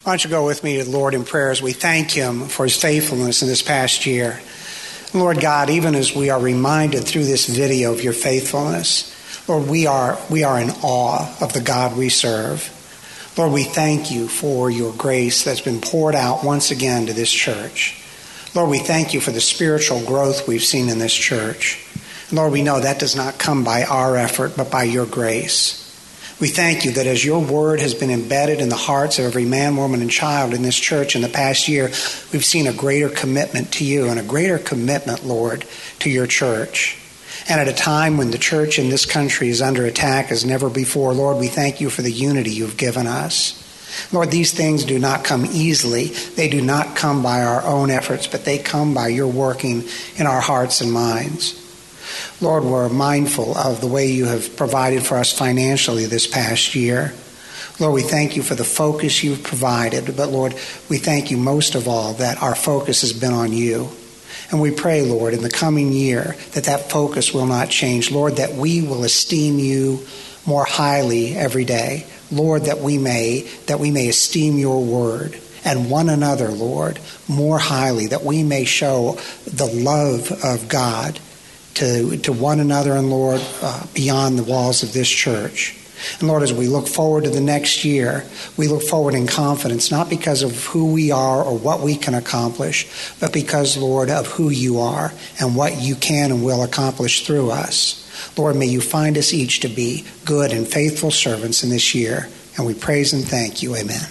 Why don't you go with me to the Lord in prayer as we thank Him for His faithfulness in this past year. Lord God, even as we are reminded through this video of your faithfulness, Lord, we are in awe of the God we serve. Lord, we thank you for your grace that's been poured out once again to this church. Lord, we thank you for the spiritual growth we've seen in this church. Lord, we know that does not come by our effort, but by your grace. We thank you that as your word has been embedded in the hearts of every man, woman, and child in this church in the past year, we've seen a greater commitment to you and a greater commitment, Lord, to your church. And at a time when the church in this country is under attack as never before, Lord, we thank you for the unity you've given us. Lord, these things do not come easily. They do not come by our own efforts, but they come by your working in our hearts and minds. Lord, we're mindful of the way you have provided for us financially this past year. Lord, we thank you for the focus you've provided, but Lord, we thank you most of all that our focus has been on you. And we pray, Lord, in the coming year that focus will not change. Lord, that we will esteem you more highly every day. Lord, that we may esteem your word and one another, Lord, more highly, that we may show the love of God to one another and, Lord, beyond the walls of this church. And, Lord, as we look forward to the next year, we look forward in confidence, not because of who we are or what we can accomplish, but because, Lord, of who you are and what you can and will accomplish through us. Lord, may you find us each to be good and faithful servants in this year. And we praise and thank you. Amen.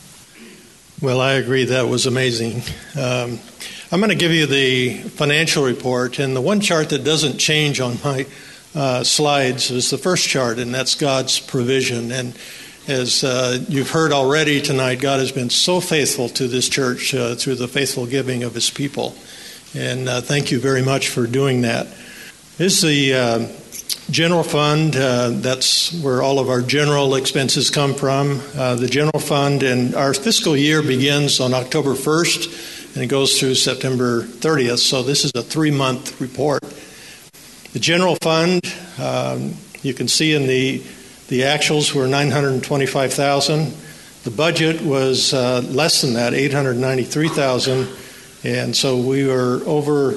Well, I agree. That was amazing. I'm going to give you the financial report, and the one chart that doesn't change on my slides is the first chart, and that's God's provision. And as you've heard already tonight, God has been so faithful to this church through the faithful giving of his people. And thank you very much for doing that. This is the general fund. That's where all of our general expenses come from. The general fund, and our fiscal year begins on October 1st. And it goes through September 30th, so this is a 3-month report. The general fund, you can see in the actuals were $925,000. The budget was less than that, $893,000, and so we were over.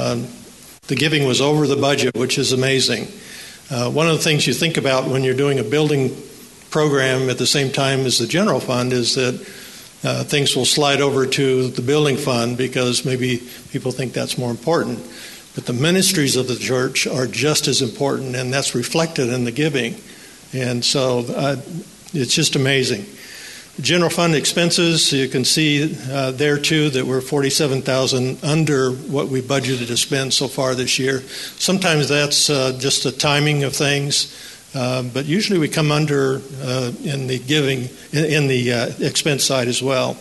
The giving was over the budget, which is amazing. One of the things you think about when you're doing a building program at the same time as the general fund is that things will slide over to the building fund because maybe people think that's more important. But the ministries of the church are just as important, and that's reflected in the giving. And so it's just amazing. The general fund expenses, you can see there too that we're $47,000 under what we budgeted to spend so far this year. Sometimes that's just the timing of things. But usually we come under in the giving, in the expense side as well.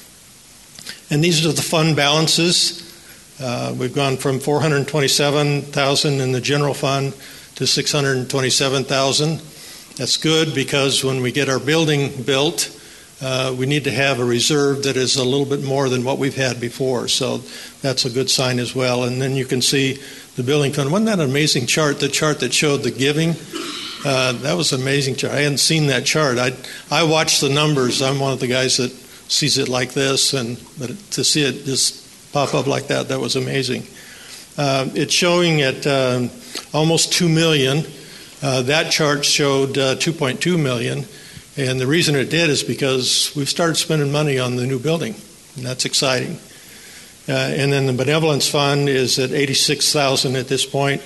And these are the fund balances. We've gone from $427,000 in the general fund to $627,000. That's good because when we get our building built, we need to have a reserve that is a little bit more than what we've had before. So that's a good sign as well. And then you can see the building fund. Wasn't that an amazing chart, the chart that showed the giving? That was an amazing chart. I hadn't seen that chart. I watch the numbers. I'm one of the guys that sees it like this, but to see it just pop up like that was amazing. It's showing at almost $2 million. That chart showed $2.2 million, and the reason it did is because we've started spending money on the new building, and that's exciting. And then the benevolence fund is at $86,000 at this point.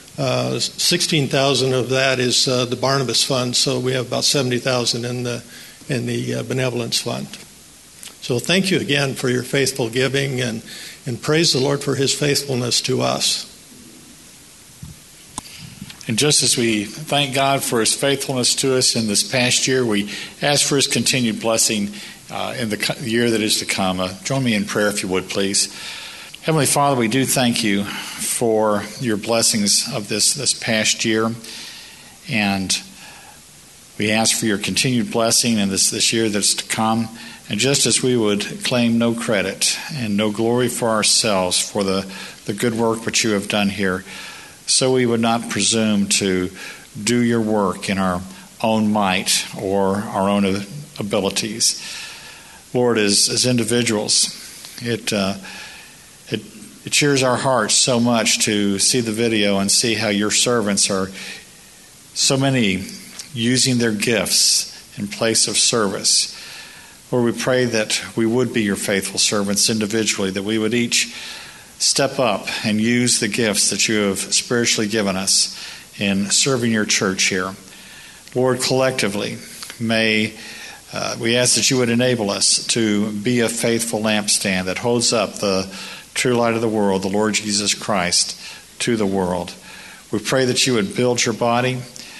$16,000 of that is the Barnabas Fund, so we have about $70,000 in the benevolence fund. So thank you again for your faithful giving, and praise the Lord for his faithfulness to us. And just as we thank God for his faithfulness to us in this past year, we ask for his continued blessing in the year that is to come. Join me in prayer, if you would, please. Heavenly Father, we do thank you for your blessings of this past year, and we ask for your continued blessing in this year that's to come. And just as we would claim no credit and no glory for ourselves for the good work which you have done here, so we would not presume to do your work in our own might or our own abilities. Lord, as individuals, it cheers our hearts so much to see the video and see how your servants are, so many, using their gifts in place of service. Lord, we pray that we would be your faithful servants individually, that we would each step up and use the gifts that you have spiritually given us in serving your church here. Lord, collectively, may we ask that you would enable us to be a faithful lampstand that holds up the true light of the world, the Lord Jesus Christ, to the world. We pray that you would build your body,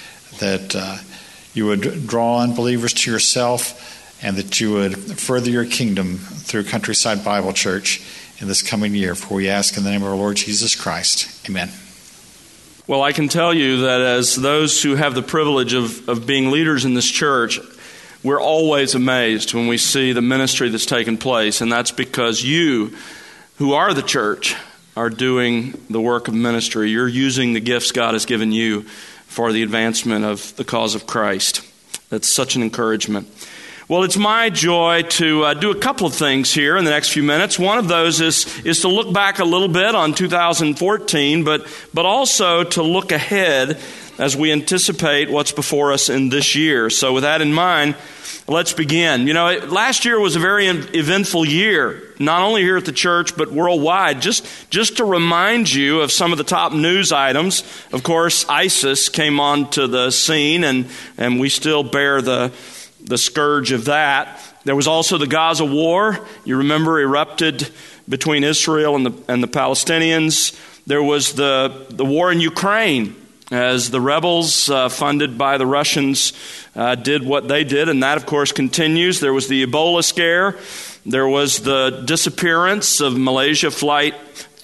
that you would draw unbelievers to yourself, and that you would further your kingdom through Countryside Bible Church in this coming year. For we ask in the name of our Lord Jesus Christ. Amen. Well, I can tell you that as those who have the privilege of being leaders in this church, we're always amazed when we see the ministry that's taken place, and that's because you, who are the church, are doing the work of ministry. You're using the gifts God has given you for the advancement of the cause of Christ. That's such an encouragement. Well, it's my joy to do a couple of things here in the next few minutes. One of those is to look back a little bit on 2014, but also to look ahead as we anticipate what's before us in this year. So with that in mind, let's begin. Last year was a very eventful year, not only here at the church, but worldwide. Just to remind you of some of the top news items, of course, ISIS came onto the scene, and we still bear the scourge of that. There was also the Gaza war, you remember, erupted between Israel and the Palestinians. There was the war in Ukraine, as the rebels funded by the Russians did what they did, and that, of course, continues. There was the Ebola scare. There was the disappearance of Malaysia Flight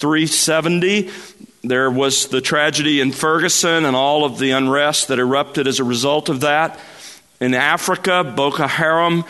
370. There was the tragedy in Ferguson and all of the unrest that erupted as a result of that. In Africa, Boko Haram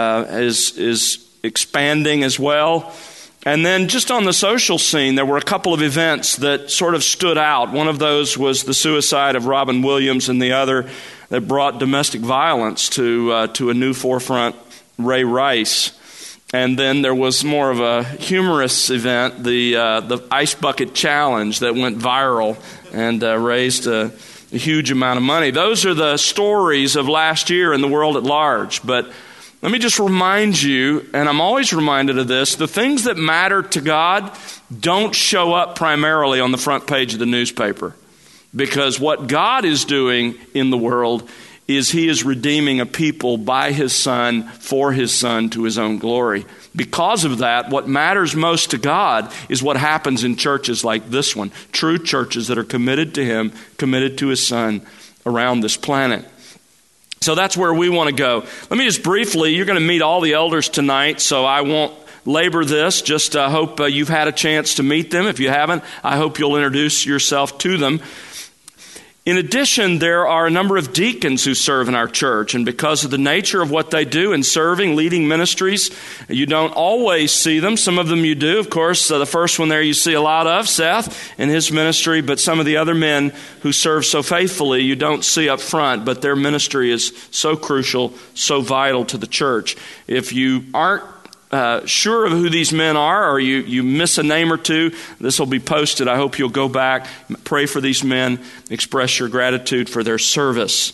is expanding as well. And then just on the social scene, there were a couple of events that sort of stood out. One of those was the suicide of Robin Williams, and the other that brought domestic violence to a new forefront, Ray Rice. And then there was more of a humorous event, the Ice Bucket Challenge that went viral and raised a huge amount of money. Those are the stories of last year in the world at large. But let me just remind you, and I'm always reminded of this, the things that matter to God don't show up primarily on the front page of the newspaper. Because what God is doing in the world is He is redeeming a people by His Son, for His Son, to His own glory. Because of that, what matters most to God is what happens in churches like this one. True churches that are committed to Him, committed to His Son around this planet. So that's where we want to go. Let me just briefly, you're going to meet all the elders tonight, so I won't labor this. Just hope you've had a chance to meet them. If you haven't, I hope you'll introduce yourself to them. In addition, there are a number of deacons who serve in our church, and because of the nature of what they do in serving, leading ministries, you don't always see them. Some of them you do. Of course, the first one there you see a lot of, Seth, and his ministry, but some of the other men who serve so faithfully you don't see up front, but their ministry is so crucial, so vital to the church. If you aren't sure of who these men are, or you miss a name or two, this will be posted. I hope you'll go back, pray for these men, express your gratitude for their service.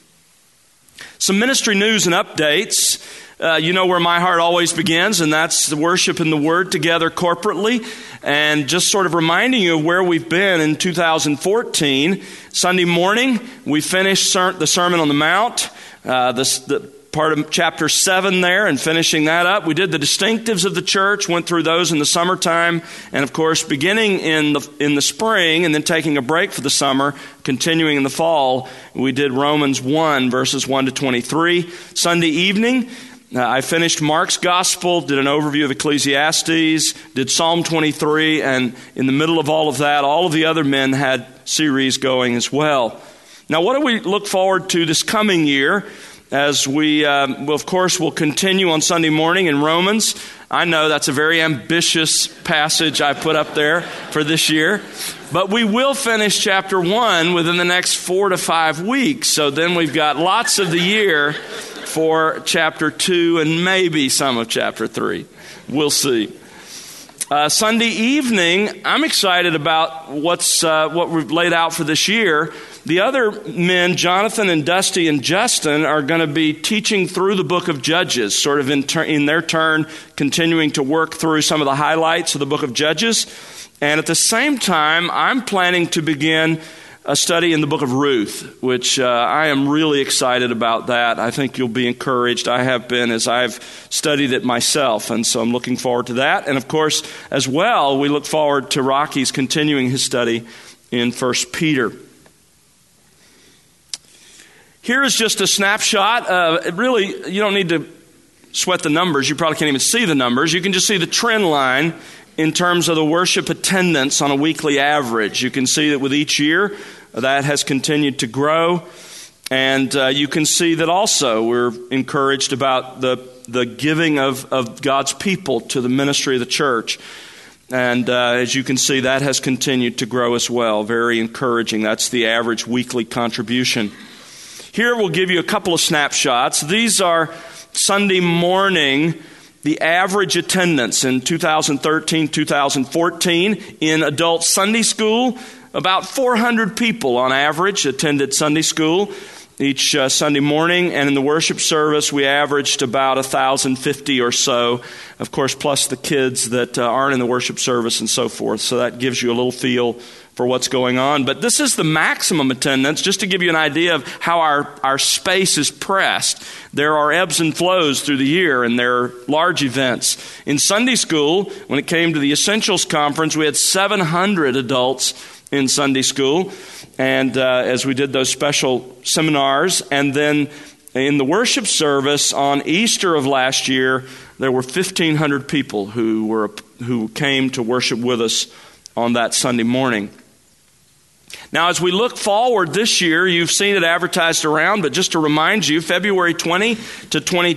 Some ministry news and updates. You know where my heart always begins, and that's the worship and the Word together corporately. And just sort of reminding you of where we've been in 2014. Sunday morning, we finished the Sermon on the Mount, the part of chapter 7 there, and finishing that up. We did the distinctives of the church, went through those in the summertime, and of course beginning in the spring and then taking a break for the summer, continuing in the fall, we did Romans 1 verses 1 to 23. Sunday evening, I finished Mark's Gospel, did an overview of Ecclesiastes, did Psalm 23, and in the middle of all of that, all of the other men had series going as well. Now, what do we look forward to this coming year? As we, of course, will continue on Sunday morning in Romans. I know that's a very ambitious passage I put up there for this year. But we will finish chapter 1 within the next 4 to 5 weeks. So then we've got lots of the year for chapter 2 and maybe some of chapter 3. We'll see. Sunday evening, I'm excited about what we've laid out for this year. The other men, Jonathan and Dusty and Justin, are going to be teaching through the book of Judges, sort of in their turn, continuing to work through some of the highlights of the book of Judges. And at the same time, I'm planning to begin a study in the book of Ruth, which I am really excited about that. I think you'll be encouraged. I have been as I've studied it myself, and so I'm looking forward to that. And of course, as well, we look forward to Rocky's continuing his study in 1 Peter. Here is just a snapshot. Really, you don't need to sweat the numbers. You probably can't even see the numbers. You can just see the trend line in terms of the worship attendance on a weekly average. You can see that with each year, that has continued to grow. And you can see that also we're encouraged about the giving of God's people to the ministry of the church. And as you can see, that has continued to grow as well. Very encouraging. That's the average weekly contribution. Here we'll give you a couple of snapshots. These are Sunday morning, the average attendance in 2013, 2014 in adult Sunday school. About 400 people on average attended Sunday school each Sunday morning. And in the worship service, we averaged about 1,050 or so. Of course, plus the kids that aren't in the worship service and so forth. So that gives you a little feel for what's going on. But this is the maximum attendance, just to give you an idea of how our space is pressed. There are ebbs and flows through the year, and there are large events. In Sunday school, when it came to the Essentials Conference, we had 700 adults in Sunday school, and as we did those special seminars. And then in the worship service on Easter of last year, there were 1,500 people who came to worship with us on that Sunday morning. Now, as we look forward this year, you've seen it advertised around, but just to remind you, February 20 to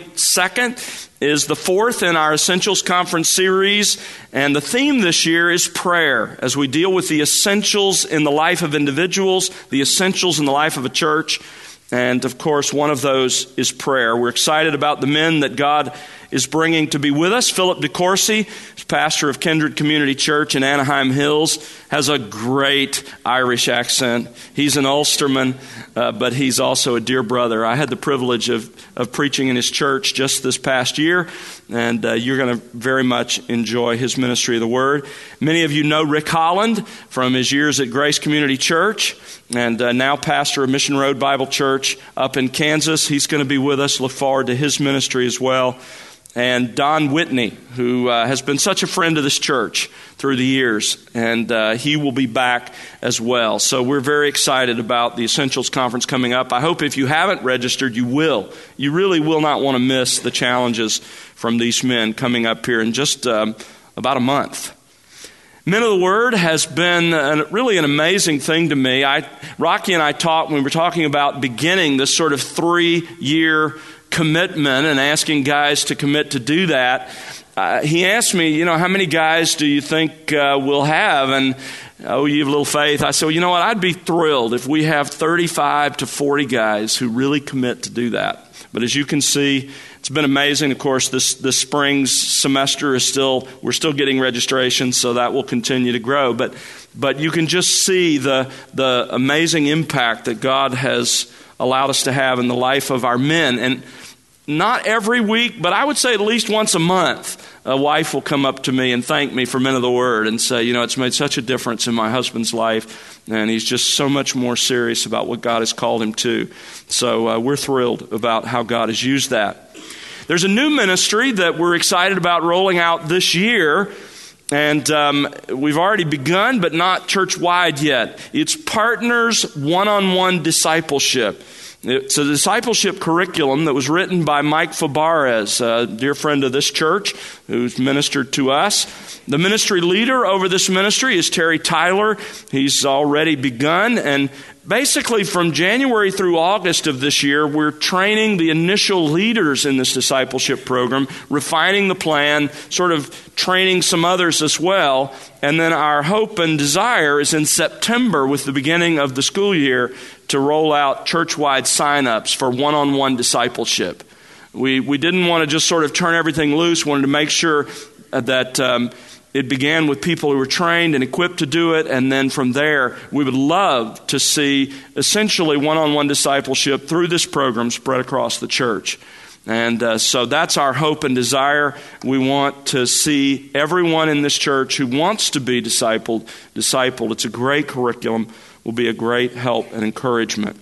22nd is the fourth in our Essentials Conference series, and the theme this year is prayer, as we deal with the essentials in the life of individuals, the essentials in the life of a church, and of course, one of those is prayer. We're excited about the men that God is bringing to be with us. Philip DeCourcy, pastor of Kindred Community Church in Anaheim Hills, has a great Irish accent. He's an Ulsterman, but he's also a dear brother. I had the privilege of preaching in his church just this past year, and you're going to very much enjoy his ministry of the Word. Many of you know Rick Holland from his years at Grace Community Church, and now pastor of Mission Road Bible Church up in Kansas. He's going to be with us. Look forward to his ministry as well. And Don Whitney, who has been such a friend of this church through the years, and he will be back as well. So we're very excited about the Essentials Conference coming up. I hope if you haven't registered, you will. You really will not want to miss the challenges from these men coming up here in just about a month. Men of the Word has been really an amazing thing to me. Rocky and I talked when we were talking about beginning this sort of 3-year commitment and asking guys to commit to do that. He asked me, how many guys do you think we'll have? And, you have a little faith. I said, well, what? I'd be thrilled if we have 35 to 40 guys who really commit to do that. But as you can see, it's been amazing. Of course, this spring's semester we're still getting registrations, so that will continue to grow. But you can just see the amazing impact that God has allowed us to have in the life of our men. And not every week, but I would say at least once a month, a wife will come up to me and thank me for Men of the Word and say, it's made such a difference in my husband's life, and he's just so much more serious about what God has called him to. So we're thrilled about how God has used that. There's a new ministry that we're excited about rolling out this year, and we've already begun, but not church-wide yet. It's Partners One-on-One Discipleship. It's a discipleship curriculum that was written by Mike Fabarez, a dear friend of this church who's ministered to us. The ministry leader over this ministry is Terry Tyler. He's already begun, and basically from January through August of this year, we're training the initial leaders in this discipleship program, refining the plan, sort of training some others as well. And then our hope and desire is in September, with the beginning of the school year, to roll out church-wide sign-ups for one-on-one discipleship. We didn't want to just sort of turn everything loose. We wanted to make sure that it began with people who were trained and equipped to do it, and then from there, we would love to see essentially one-on-one discipleship through this program spread across the church. And so that's our hope and desire. We want to see everyone in this church who wants to be discipled. It's a great curriculum, will be a great help and encouragement.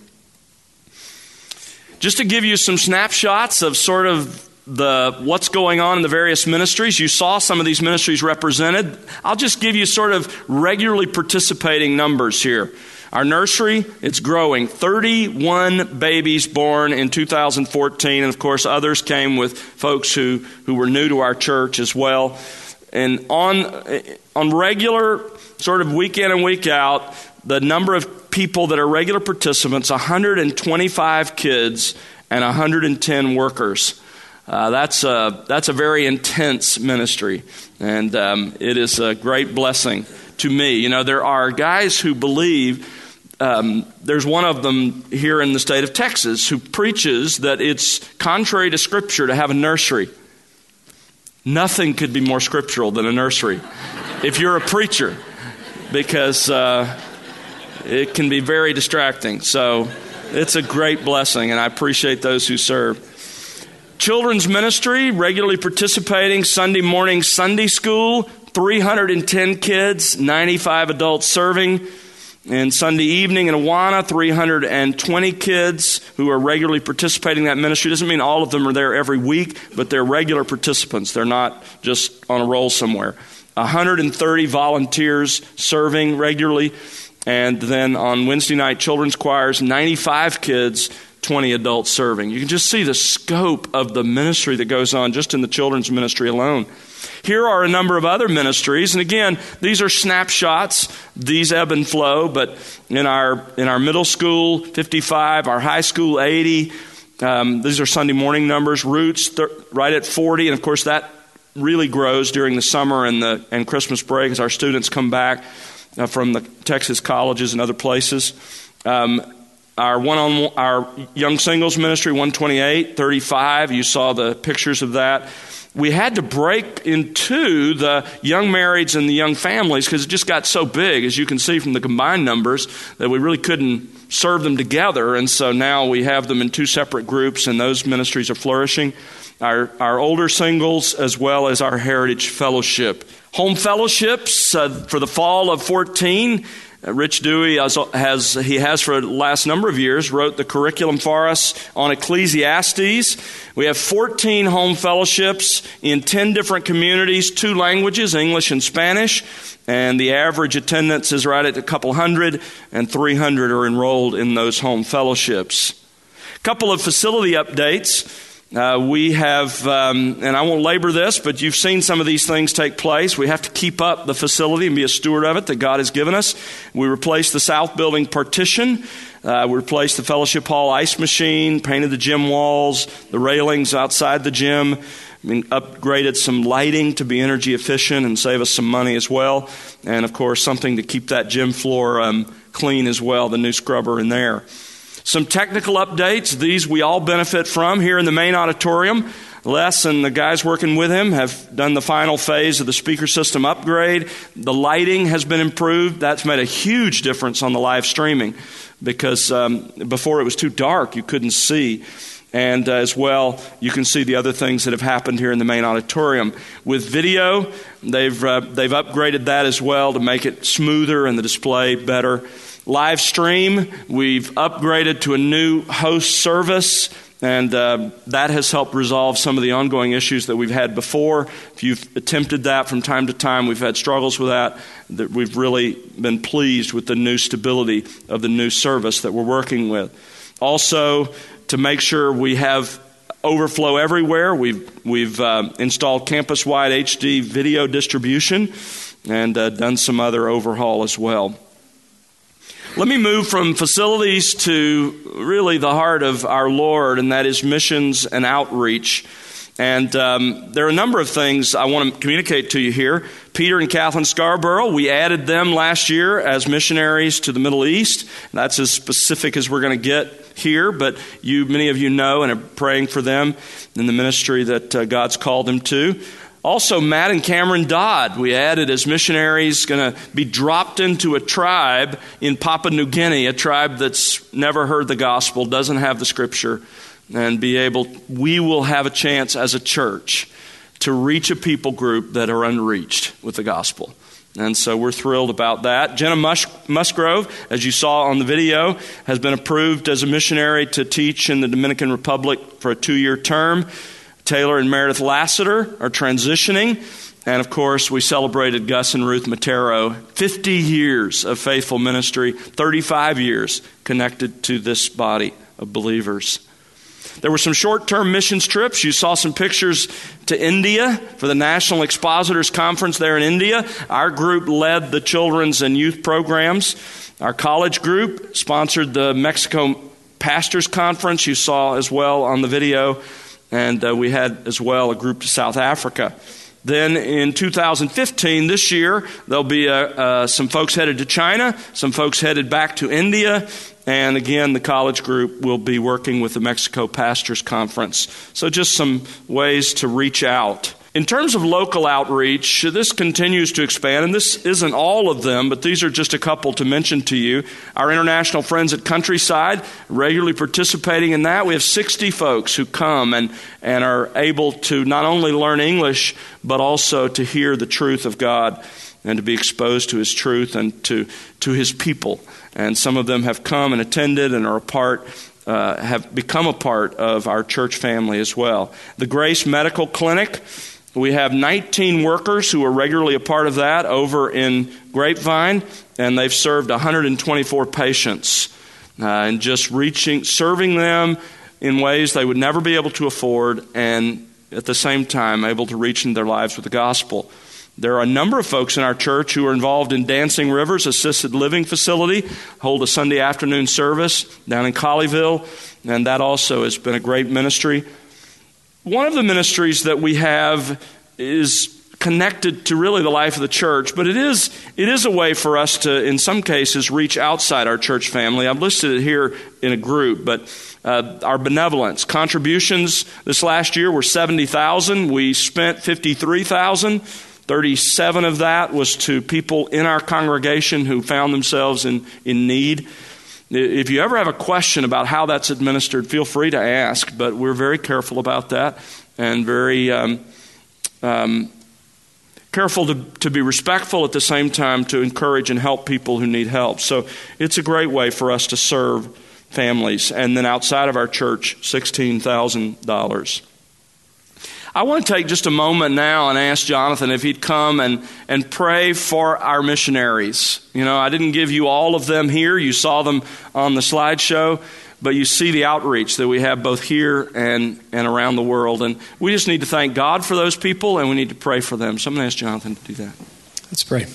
Just to give you some snapshots of sort of what's going on in the various ministries. You saw some of these ministries represented. I'll just give you sort of regularly participating numbers here. Our nursery, it's growing. 31 babies born in 2014, and of course others came with folks who were new to our church as well. And on regular sort of week in and week out, the number of people that are regular participants, 125 kids and 110 workers. That's a very intense ministry, and it is a great blessing to me. You know, there are guys who believe, there's one of them here in the state of Texas who preaches that it's contrary to Scripture to have a nursery. Nothing could be more scriptural than a nursery if you're a preacher, because it can be very distracting. So it's a great blessing, and I appreciate those who serve. Children's ministry, regularly participating, Sunday morning Sunday school, 310 kids, 95 adults serving. And Sunday evening in Awana, 320 kids who are regularly participating in that ministry. Doesn't mean all of them are there every week, but they're regular participants. They're not just on a roll somewhere. 130 volunteers serving regularly. And then on Wednesday night, children's choirs, 95 kids, 20 adults serving. You can just see the scope of the ministry that goes on just in the children's ministry alone. Here are a number of other ministries, and again, these are snapshots. These ebb and flow, but in our middle school, 55, our high school, 80. These are Sunday morning numbers. Roots, right at 40, and of course that really grows during the summer and Christmas break as our students come back from the Texas colleges and other places. Our young singles ministry, 128, 35. You saw the pictures of that. We had to break into the young marrieds and the young families because it just got so big, as you can see from the combined numbers, that we really couldn't serve them together. And so now we have them in two separate groups, and those ministries are flourishing. Our older singles as well as our Heritage Fellowship. Home fellowships for the fall of 14. Rich Dewey has for the last number of years, wrote the curriculum for us on Ecclesiastes. We have 14 home fellowships in 10 different communities, 2 languages, English and Spanish, and the average attendance is right at a couple hundred, and 300 are enrolled in those home fellowships. A couple of facility updates. We have, and I won't labor this, but you've seen some of these things take place. We have to keep up the facility and be a steward of it that God has given us. We replaced the south building partition. We replaced the fellowship hall ice machine, painted the gym walls, the railings outside the gym, upgraded some lighting to be energy efficient and save us some money as well. And, of course, something to keep that gym floor clean as well, the new scrubber in there. Some technical updates. These we all benefit from here in the main auditorium. Les and the guys working with him have done the final phase of the speaker system upgrade. The lighting has been improved. That's made a huge difference on the live streaming because before it was too dark, you couldn't see. And as well, you can see the other things that have happened here in the main auditorium. With video, they've upgraded that as well to make it smoother and the display better. Live stream, we've upgraded to a new host service, and that has helped resolve some of the ongoing issues that we've had before. If you've attempted that from time to time, we've had struggles with that. We've really been pleased with the new stability of the new service that we're working with. Also, to make sure we have overflow everywhere, we've installed campus-wide HD video distribution and done some other overhaul as well. Let me move from facilities to really the heart of our Lord, and that is missions and outreach. And there are a number of things I want to communicate to you here. Peter and Kathleen Scarborough, we added them last year as missionaries to the Middle East. That's as specific as we're going to get here, but many of you know and are praying for them in the ministry that God's called them to. Also, Matt and Cameron Dodd, we added as missionaries, going to be dropped into a tribe in Papua New Guinea, a tribe that's never heard the gospel, doesn't have the scripture, and we will have a chance as a church to reach a people group that are unreached with the gospel. And so we're thrilled about that. Jenna Musgrove, as you saw on the video, has been approved as a missionary to teach in the Dominican Republic for a 2-year term. Taylor and Meredith Lassiter are transitioning. And of course, we celebrated Gus and Ruth Matero, 50 years of faithful ministry, 35 years connected to this body of believers. There were some short-term missions trips. You saw some pictures to India for the National Expositors Conference there in India. Our group led the children's and youth programs. Our college group sponsored the Mexico Pastors Conference, you saw as well on the video. And we had as well a group to South Africa. Then in 2015, this year, there'll be some folks headed to China, some folks headed back to India, and again, the college group will be working with the Mexico Pastors Conference. So just some ways to reach out. In terms of local outreach, this continues to expand, and this isn't all of them, but these are just a couple to mention to you. Our international friends at Countryside, regularly participating in that. We have 60 folks who come and are able to not only learn English, but also to hear the truth of God and to be exposed to His truth and to His people. And some of them have come and attended and are have become a part of our church family as well. The Grace Medical Clinic, we have 19 workers who are regularly a part of that over in Grapevine, and they've served 124 patients and just serving them in ways they would never be able to afford, and at the same time able to reach into their lives with the gospel. There are a number of folks in our church who are involved in Dancing Rivers Assisted Living Facility, hold a Sunday afternoon service down in Colleyville, and that also has been a great ministry. One of the ministries that we have is connected to really the life of the church, but it is a way for us to, in some cases, reach outside our church family. I've listed it here in a group, but our benevolence contributions this last year were $70,000. We spent $53,000. 37 of that was to people in our congregation who found themselves in need. If you ever have a question about how that's administered, feel free to ask, but we're very careful about that and very careful to be respectful at the same time to encourage and help people who need help. So it's a great way for us to serve families. And then outside of our church, $16,000. I want to take just a moment now and ask Jonathan if he'd come and pray for our missionaries. You know, I didn't give you all of them here. You saw them on the slideshow, but you see the outreach that we have both here and around the world. And we just need to thank God for those people, and we need to pray for them. So I'm going to ask Jonathan to do that. Let's pray.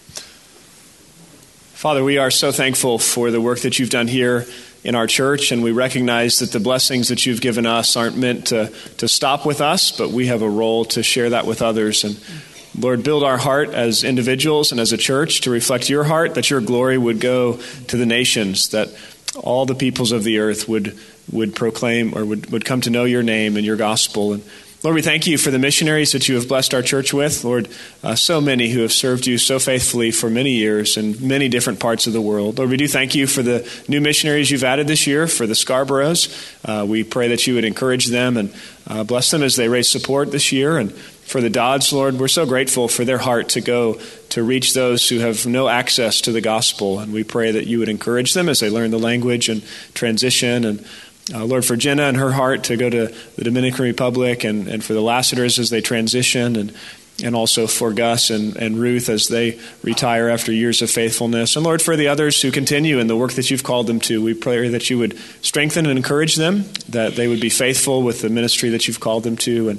Father, we are so thankful for the work that you've done here in our church, and we recognize that the blessings that you've given us aren't meant to stop with us, but we have a role to share that with others. And Lord, build our heart as individuals and as a church to reflect your heart, that your glory would go to the nations, that all the peoples of the earth would proclaim or would come to know your name and your gospel. And Lord, we thank you for the missionaries that you have blessed our church with. Lord, so many who have served you so faithfully for many years in many different parts of the world. Lord, we do thank you for the new missionaries you've added this year, for the Scarboroughs. We pray that you would encourage them and bless them as they raise support this year. And for the Dodds, Lord, we're so grateful for their heart to go to reach those who have no access to the gospel. And we pray that you would encourage them as they learn the language and transition. And Lord, for Jenna and her heart to go to the Dominican Republic, and for the Lassiters as they transition, and also for Gus and Ruth as they retire after years of faithfulness. And Lord, for the others who continue in the work that you've called them to, we pray that you would strengthen and encourage them, that they would be faithful with the ministry that you've called them to, and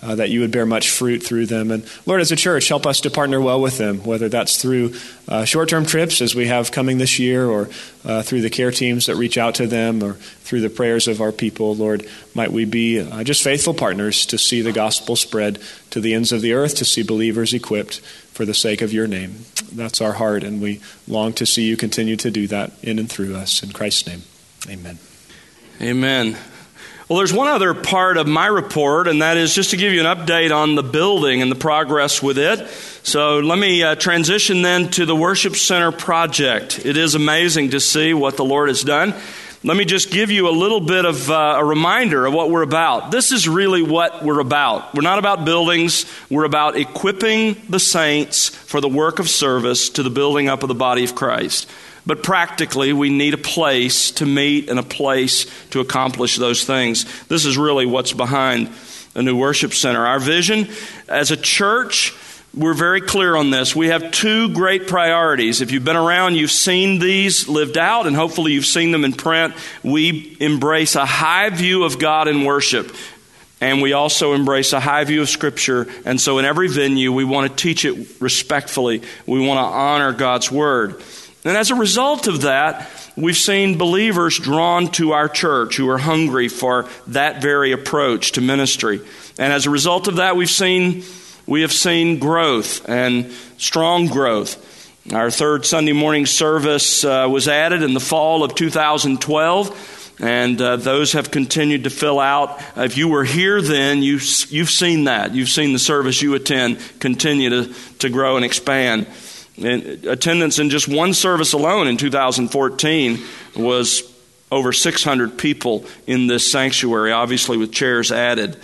that you would bear much fruit through them. And Lord, as a church, help us to partner well with them, whether that's through short-term trips as we have coming this year, or through the care teams that reach out to them, or through the prayers of our people. Lord, might we be just faithful partners to see the gospel spread to the ends of the earth, to see believers equipped for the sake of your name. That's our heart, and we long to see you continue to do that in and through us. In Christ's name, amen. Amen. Well, there's one other part of my report, and that is just to give you an update on the building and the progress with it. So let me transition then to the Worship Center project. It is amazing to see what the Lord has done. Let me just give you a little bit of a reminder of what we're about. This is really what we're about. We're not about buildings. We're about equipping the saints for the work of service to the building up of the body of Christ. But practically, we need a place to meet and a place to accomplish those things. This is really what's behind a new worship center. Our vision as a church, we're very clear on this. We have two great priorities. If you've been around, you've seen these lived out, and hopefully you've seen them in print. We embrace a high view of God in worship, and we also embrace a high view of Scripture. And so in every venue, we want to teach it respectfully. We want to honor God's Word. And as a result of that, we've seen believers drawn to our church who are hungry for that very approach to ministry. And as a result of that, we have seen growth and strong growth. Our third Sunday morning service was added in the fall of 2012, and those have continued to fill out. If you were here then, you've seen that. You've seen the service you attend continue to grow and expand. And attendance in just one service alone in 2014 was over 600 people in this sanctuary, obviously with chairs added.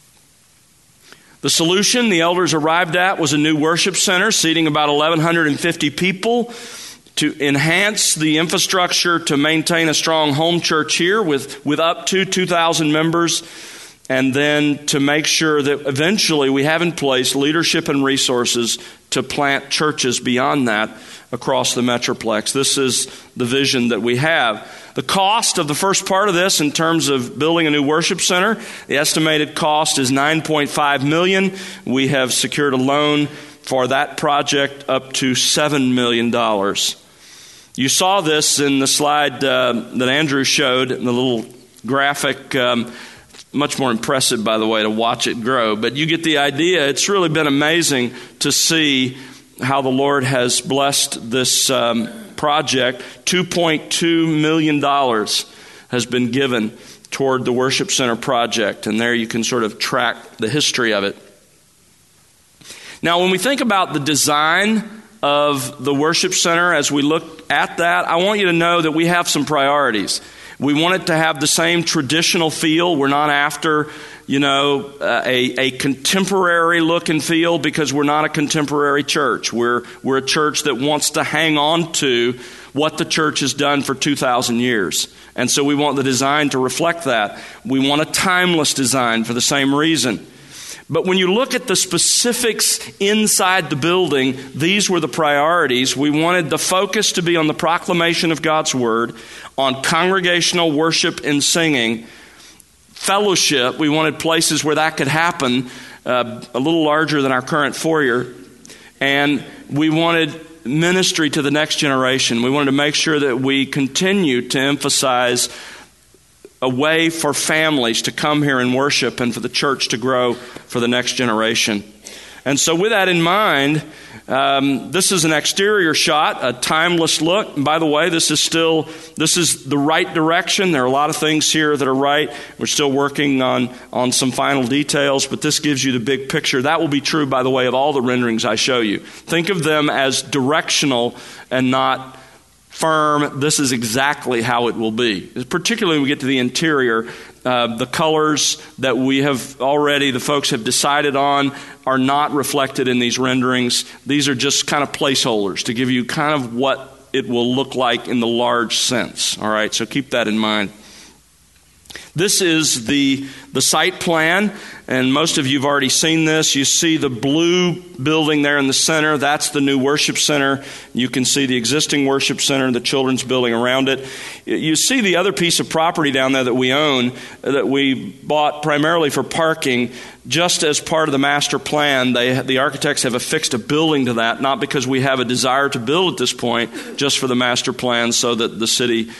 The solution the elders arrived at was a new worship center seating about 1,150 people to enhance the infrastructure to maintain a strong home church here with up to 2,000 members, and then to make sure that eventually we have in place leadership and resources to plant churches beyond that across the Metroplex. This is the vision that we have. The cost of the first part of this in terms of building a new worship center, the estimated cost is $9.5 million. We have secured a loan for that project up to $7 million. You saw this in the slide that Andrew showed, in the little graphic. Much more impressive, by the way, to watch it grow. But you get the idea. It's really been amazing to see how the Lord has blessed this project. $2.2 million has been given toward the Worship Center project. And there you can sort of track the history of it. Now, when we think about the design of the Worship Center, as we look at that, I want you to know that we have some priorities. We want it to have the same traditional feel. We're not after, a contemporary look and feel, because we're not a contemporary church. We're a church that wants to hang on to what the church has done for 2,000 years. And so we want the design to reflect that. We want a timeless design for the same reason. But when you look at the specifics inside the building, these were the priorities. We wanted the focus to be on the proclamation of God's Word, on congregational worship and singing, fellowship. We wanted places where that could happen, a little larger than our current foyer. And we wanted ministry to the next generation. We wanted to make sure that we continue to emphasize a way for families to come here and worship and for the church to grow for the next generation. And so with that in mind, this is an exterior shot, a timeless look. And by the way, this is the right direction. There are a lot of things here that are right. We're still working on some final details, but this gives you the big picture. That will be true, by the way, of all the renderings I show you. Think of them as directional and not firm. This is exactly how it will be. Particularly when we get to the interior, the colors that the folks have decided on are not reflected in these renderings. These are just kind of placeholders to give you kind of what it will look like in the large sense. All right, so keep that in mind. This is the site plan, and most of you have already seen this. You see the blue building there in the center. That's the new worship center. You can see the existing worship center, the children's building around it. You see the other piece of property down there that we own, that we bought primarily for parking. Just as part of the master plan, the architects have affixed a building to that, not because we have a desire to build at this point, just for the master plan so that the city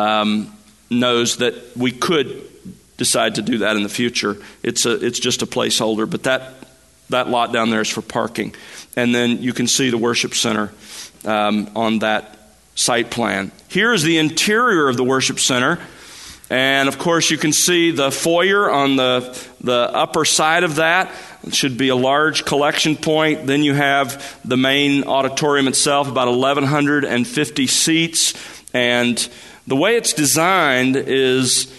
knows that we could decide to do that in the future. It's just a placeholder, but that lot down there is for parking. And then you can see the worship center on that site plan. Here is the interior of the worship center. And of course you can see the foyer on the upper side of that. It should be a large collection point. Then you have the main auditorium itself, about 1,150 seats. And the way it's designed is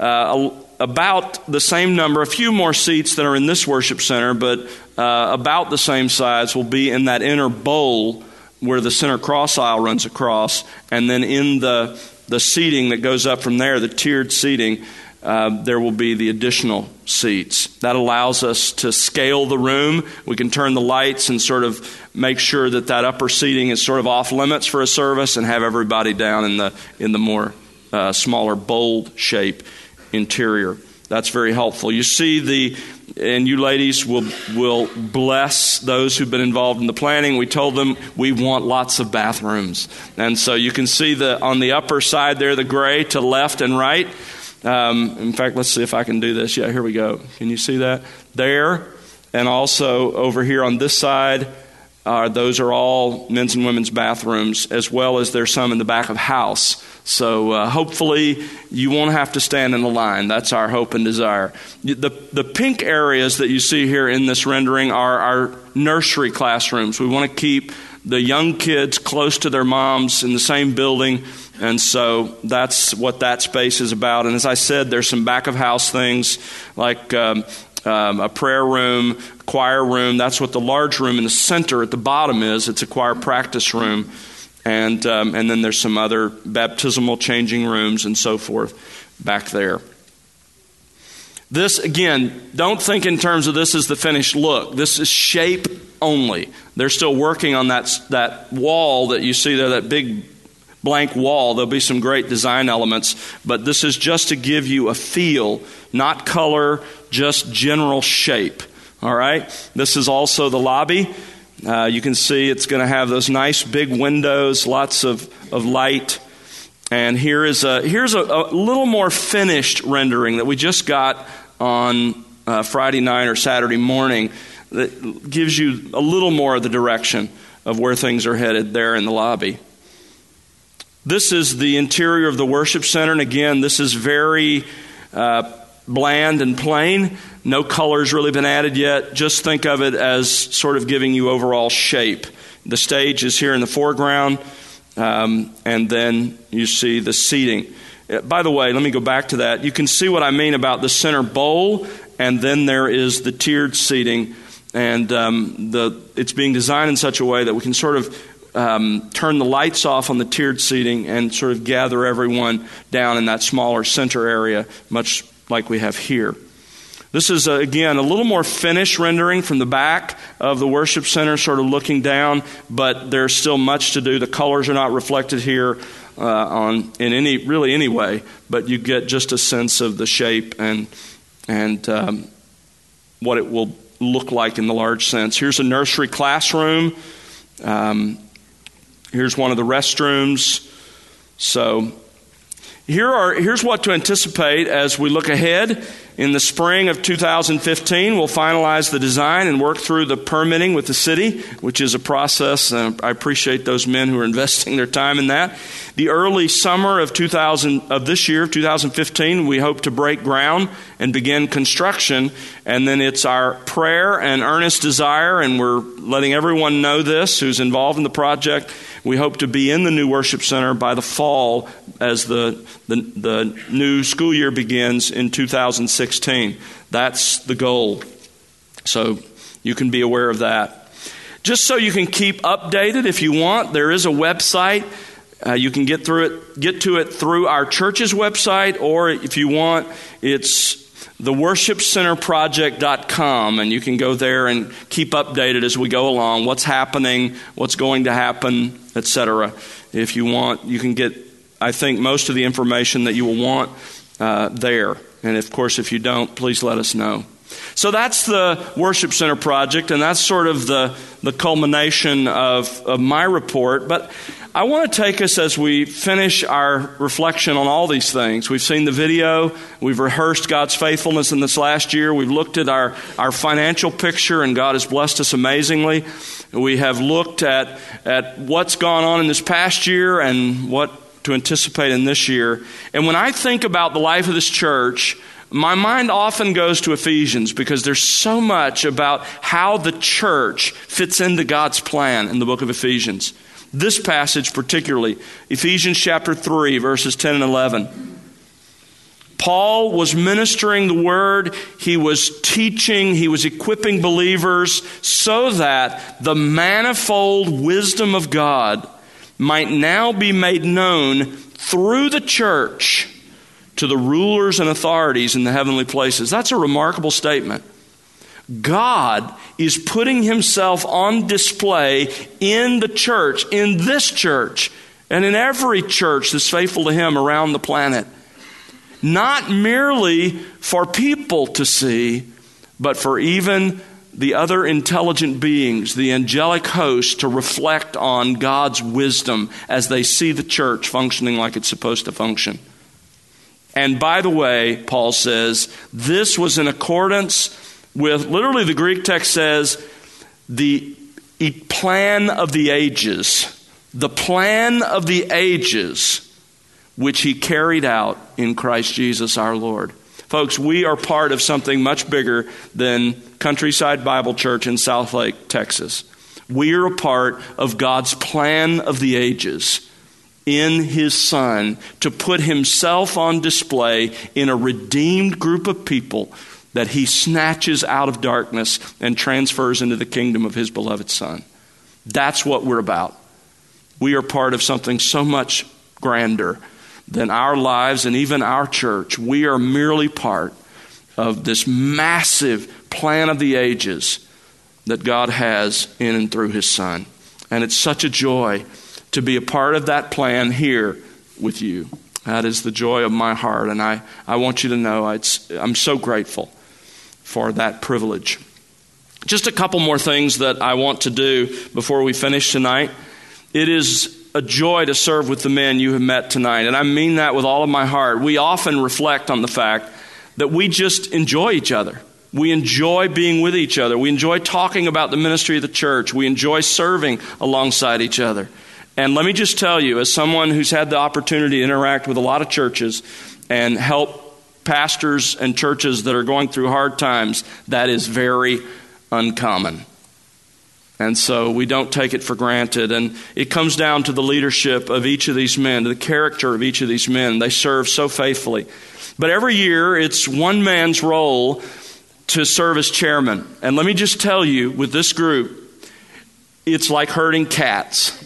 about the same number, a few more seats that are in this worship center, but about the same size will be in that inner bowl where the center cross aisle runs across. And then in the seating that goes up from there, the tiered seating, there will be the additional seats. That allows us to scale the room. We can turn the lights and sort of make sure that upper seating is sort of off limits for a service and have everybody down in the more smaller bowl shape interior. That's very helpful. You see and you ladies will bless those who've been involved in the planning. We told them we want lots of bathrooms. And so you can see on the upper side there, the gray to left and right. In fact, let's see if I can do this. Yeah, here we go. Can you see that? There, and also over here on this side, those are all men's and women's bathrooms, as well as there's some in the back of house. So hopefully you won't have to stand in the line. That's our hope and desire. The pink areas that you see here in this rendering are our nursery classrooms. We want to keep the young kids close to their moms in the same building, and so that's what that space is about. And as I said, there's some back of house things like a prayer room, choir room. That's what the large room in the center at the bottom is. It's a choir practice room. And then there's some other baptismal changing rooms and so forth back there. This, again, don't think in terms of this as the finished look. This is shape only. They're still working on that wall that you see there, that big blank wall. There'll be some great design elements, but this is just to give you a feel, not color, just general shape. All right? This is also the lobby. You can see it's going to have those nice big windows, lots of light. And here's a little more finished rendering that we just got on Friday night or Saturday morning that gives you a little more of the direction of where things are headed there in the lobby. This is the interior of the worship center. And again, this is very bland and plain. No color's really been added yet. Just think of it as sort of giving you overall shape. The stage is here in the foreground, and then you see the seating. By the way, let me go back to that. You can see what I mean about the center bowl, and then there is the tiered seating. And it's being designed in such a way that we can sort of turn the lights off on the tiered seating and sort of gather everyone down in that smaller center area, much like we have here. This is, again, a little more finished rendering from the back of the worship center, sort of looking down, but there's still much to do. The colors are not reflected here in any way, but you get just a sense of the shape and what it will look like in the large sense. Here's a nursery classroom. Here's one of the restrooms. So here's what to anticipate as we look ahead. In the spring of 2015, we'll finalize the design and work through the permitting with the city, which is a process. I appreciate those men who are investing their time in that. The early summer of this year, 2015, we hope to break ground and begin construction. And then it's our prayer and earnest desire, and we're letting everyone know this who's involved in the project. We hope to be in the new worship center by the fall as the new school year begins in 2016. That's the goal. So you can be aware of that. Just so you can keep updated if you want, there is a website. You can get to it through our church's website, or if you want, it's theworshipcenterproject.com, and you can go there and keep updated as we go along, what's happening, what's going to happen, etc. If you want, you can get, I think, most of the information that you will want there. And of course, if you don't, please let us know. So that's the Worship Center Project, and that's sort of the culmination of my report. But I want to take us as we finish our reflection on all these things. We've seen the video. We've rehearsed God's faithfulness in this last year. We've looked at our financial picture, and God has blessed us amazingly. We have looked at what's gone on in this past year and what to anticipate in this year. And when I think about the life of this church, my mind often goes to Ephesians, because there's so much about how the church fits into God's plan in the book of Ephesians. This passage particularly, Ephesians chapter 3, verses 10 and 11. Paul was ministering the word, he was teaching, he was equipping believers so that the manifold wisdom of God might now be made known through the church to the rulers and authorities in the heavenly places. That's a remarkable statement. God is putting himself on display in the church, in this church, and in every church that's faithful to him around the planet. Not merely for people to see, but for even the other intelligent beings, the angelic host, to reflect on God's wisdom as they see the church functioning like it's supposed to function. And by the way, Paul says, this was in accordance with, literally the Greek text says, the plan of the ages. The plan of the ages which he carried out in Christ Jesus our Lord. Folks, we are part of something much bigger than Countryside Bible Church in South Lake, Texas. We are a part of God's plan of the ages in his Son to put himself on display in a redeemed group of people that he snatches out of darkness and transfers into the kingdom of his beloved Son. That's what we're about. We are part of something so much grander than our lives and even our church. We are merely part of this massive plan of the ages that God has in and through his Son. And it's such a joy to be a part of that plan here with you. That is the joy of my heart, and I want you to know I'm so grateful for that privilege. Just a couple more things that I want to do before we finish tonight. It is a joy to serve with the men you have met tonight, and I mean that with all of my heart. We often reflect on the fact that we just enjoy each other. We enjoy being with each other. We enjoy talking about the ministry of the church. We enjoy serving alongside each other. And let me just tell you, as someone who's had the opportunity to interact with a lot of churches and help pastors and churches that are going through hard times, that is very uncommon. And so we don't take it for granted. And it comes down to the leadership of each of these men, to the character of each of these men. They serve so faithfully. But every year, it's one man's role to serve as chairman. And let me just tell you, with this group, it's like herding cats.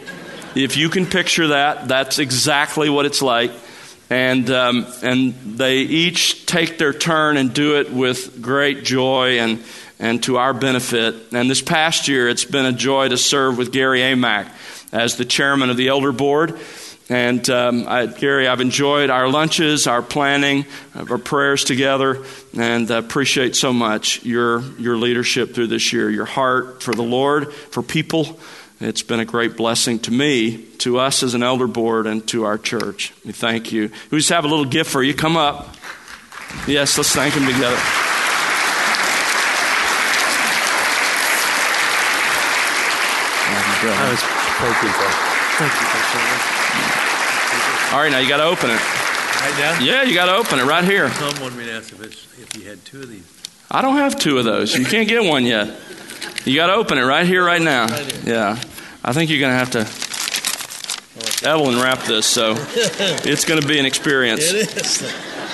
If you can picture that, that's exactly what it's like. And they each take their turn and do it with great joy and to our benefit. And this past year, it's been a joy to serve with Gary Amack as the chairman of the elder board. And Gary, I've enjoyed our lunches, our planning, our prayers together, and appreciate so much your leadership through this year, your heart for the Lord, for people. It's been a great blessing to me, to us as an elder board, and to our church. We thank you. We just have a little gift for you. Come up. Yes, let's thank him together. Thank you. All right, now you got to open it. Right now? Yeah, you got to open it right here. Tom wanted me to ask if you had two of these. I don't have two of those. You can't get one yet. You got to open it right here, right now. Right here. Yeah. I think you're going to have to Evelyn wrap this, so it's going to be an experience. It is.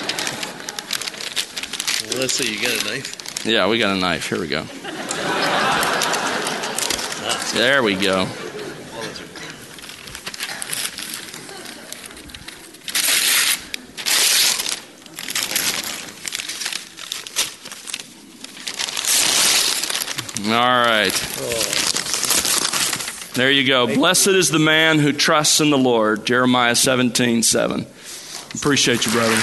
Well, let's see. You got a knife? Yeah, we got a knife. Here we go. There we go. All right. There you go. Blessed is the man who trusts in the Lord. Jeremiah 17:7. Appreciate you, brother.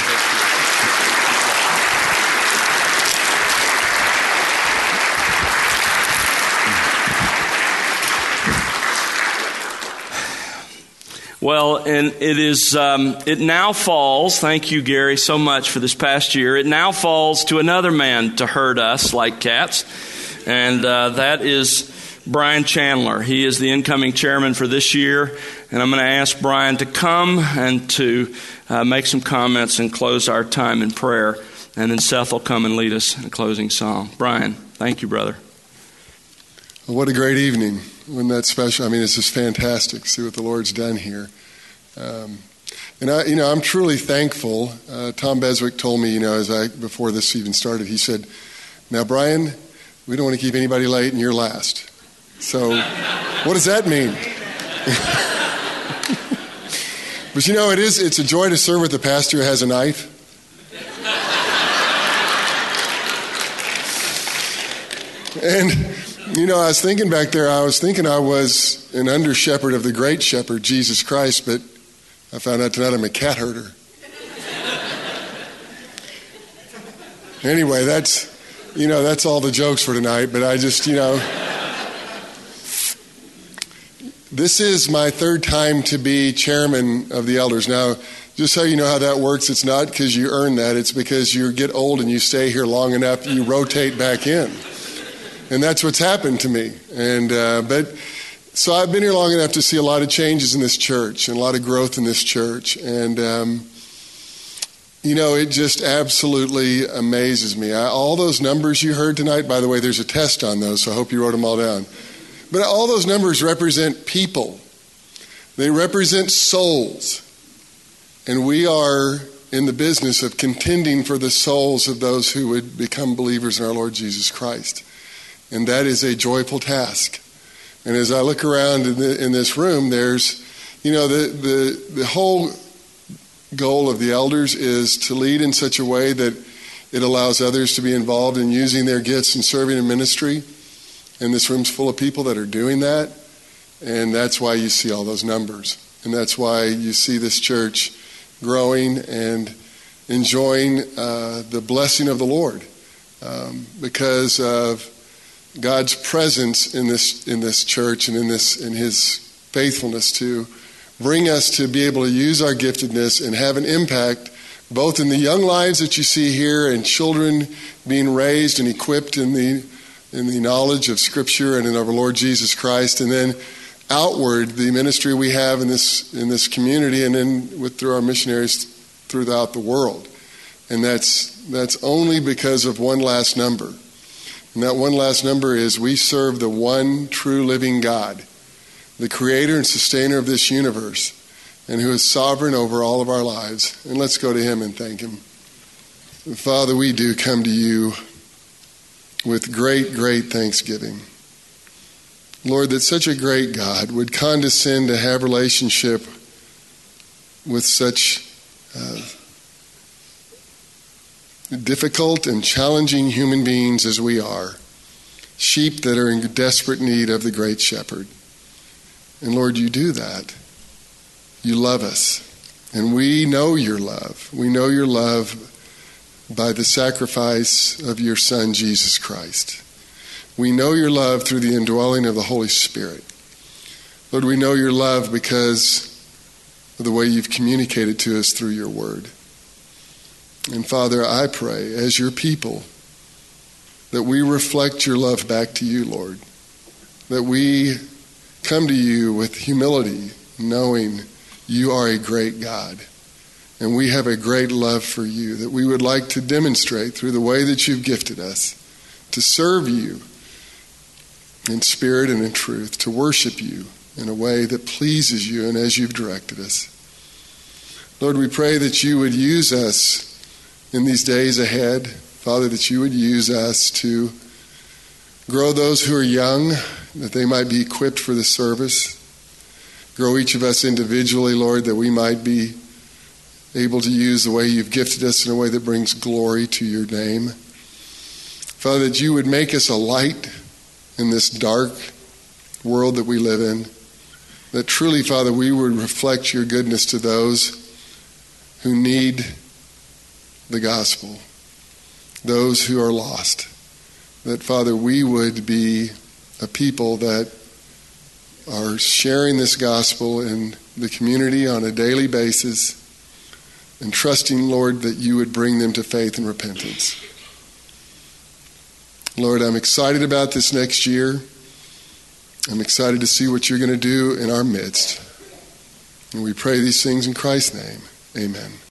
Well, and it now falls, thank you, Gary, so much for this past year. It now falls to another man to herd us like cats, and that is Brian Chandler. He is the incoming chairman for this year, and I'm going to ask Brian to come and to make some comments and close our time in prayer, and then Seth will come and lead us in a closing song. Brian, thank you, brother. Well, what a great evening. Wasn't that special? I mean, it's just fantastic to see what the Lord's done here. And I'm truly thankful. Tom Beswick told me, before this even started, he said, "Now, Brian, we don't want to keep anybody late, and you're last." So, what does that mean? But it's a joy to serve with a pastor who has a knife. And I was thinking back there, I was an under shepherd of the great shepherd, Jesus Christ, but I found out tonight I'm a cat herder. Anyway, that's all the jokes for tonight, but I just, this is my third time to be chairman of the elders. Now, just so you know how that works, it's not because you earn that, it's because you get old and you stay here long enough, you rotate back in. And that's what's happened to me. And so I've been here long enough to see a lot of changes in this church and a lot of growth in this church. And, it just absolutely amazes me. All those numbers you heard tonight, by the way, there's a test on those, so I hope you wrote them all down. But all those numbers represent people. They represent souls. And we are in the business of contending for the souls of those who would become believers in our Lord Jesus Christ. And that is a joyful task. And as I look around in this room, there's, the whole goal of the elders is to lead in such a way that it allows others to be involved in using their gifts and serving in ministry. And this room's full of people that are doing that. And that's why you see all those numbers. And that's why you see this church growing and enjoying the blessing of the Lord because of God's presence in this church and in His faithfulness to bring us to be able to use our giftedness and have an impact both in the young lives that you see here and children being raised and equipped in the knowledge of Scripture and in our Lord Jesus Christ, and then outward the ministry we have in this community and then through our missionaries throughout the world. And that's only because of one last number. And that one last number is we serve the one true living God, the creator and sustainer of this universe, and who is sovereign over all of our lives. And let's go to Him and thank Him. Father, we do come to You with great, great thanksgiving. Lord, that such a great God would condescend to have relationship with such difficult and challenging human beings as we are, sheep that are in desperate need of the great shepherd. And Lord, You do that. You love us. And we know Your love. We know Your love by the sacrifice of Your Son, Jesus Christ. We know Your love through the indwelling of the Holy Spirit. Lord, we know Your love because of the way You've communicated to us through Your word. And Father, I pray, as Your people, that we reflect Your love back to You, Lord. That we come to You with humility, knowing You are a great God. And we have a great love for You that we would like to demonstrate through the way that You've gifted us to serve You in spirit and in truth, to worship You in a way that pleases You and as You've directed us. Lord, we pray that You would use us in these days ahead. Father, that You would use us to grow those who are young, that they might be equipped for the service. Grow each of us individually, Lord, that we might be able to use the way You've gifted us in a way that brings glory to Your name. Father, that You would make us a light in this dark world that we live in, that truly, Father, we would reflect your goodness to those who need the gospel, those who are lost. That, Father, we would be a people that are sharing this gospel in the community on a daily basis and trusting, Lord, that you would bring them to faith and repentance. Lord, I'm excited about this next year. I'm excited to see what you're going to do in our midst. And we pray these things in Christ's name. Amen.